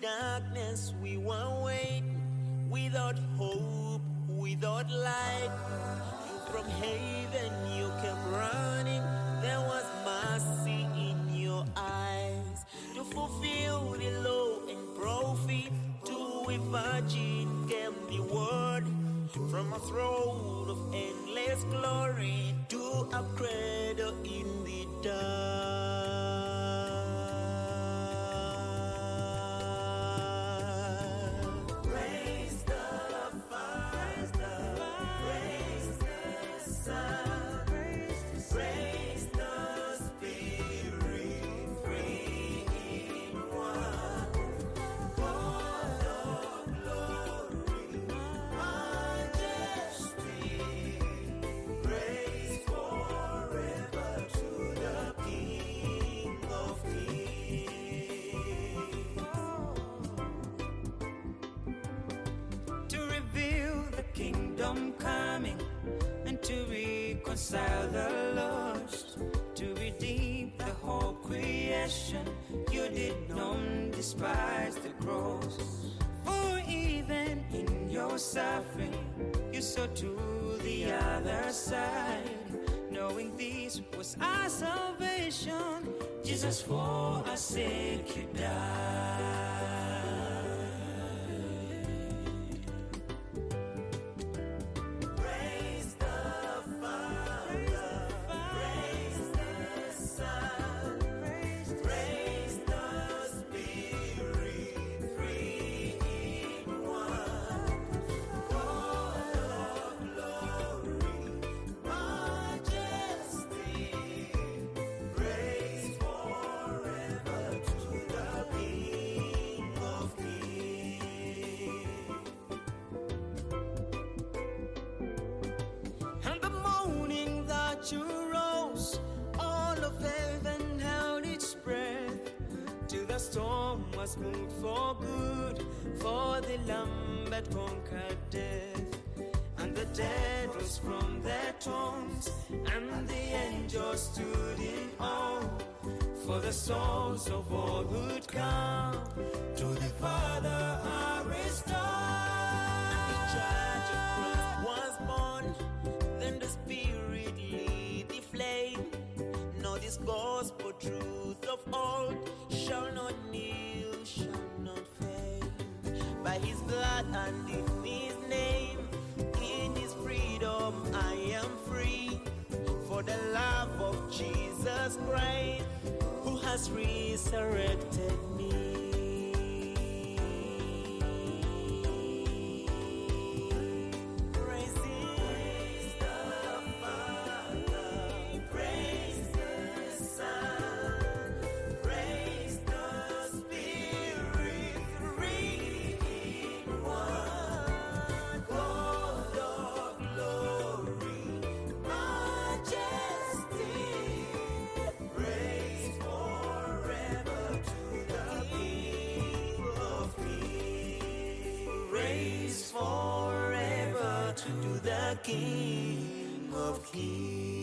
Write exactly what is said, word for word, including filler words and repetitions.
darkness we were waiting, without hope, without light. From heaven you kept running, there was mercy in your eyes. To fulfill the law and prophet, to a virgin came the word. From a throne of endless glory to a cradle in the dark. Praise the Father, praise the Son, praise the Spirit, three in one. God of glory, majesty, praise forever to the King of Kings. To reveal the kingdom coming and to reconcile the lost, to redeem the whole creation. You did not despise the cross. For even in your suffering, you saw to the other side. Knowing this was our salvation, Jesus, for our sake you died. Praise the Father, praise the Son, praise the Spirit, three in one. God of glory, majesty, praise forever to the King of Kings. And the morning that you rose, all of heaven held its breath, till the storm was moved for good, for the Lamb that conquered death. And the dead rose from their tombs, and the angels stood in awe, for the souls of all who'd come to the Father are restored. The Church of Christ was born, then the Spirit lit the flame. Now this gospel truth of old shall not kneel, shall not fade. By His blood and in His name, in His freedom I am free. For the love of Jesus Christ, who has resurrected me. Praise the Father, praise the Son, praise the Spirit, three in one. God of glory, majesty, praise forever to the King of Kings. Praise forever to the King of Kings.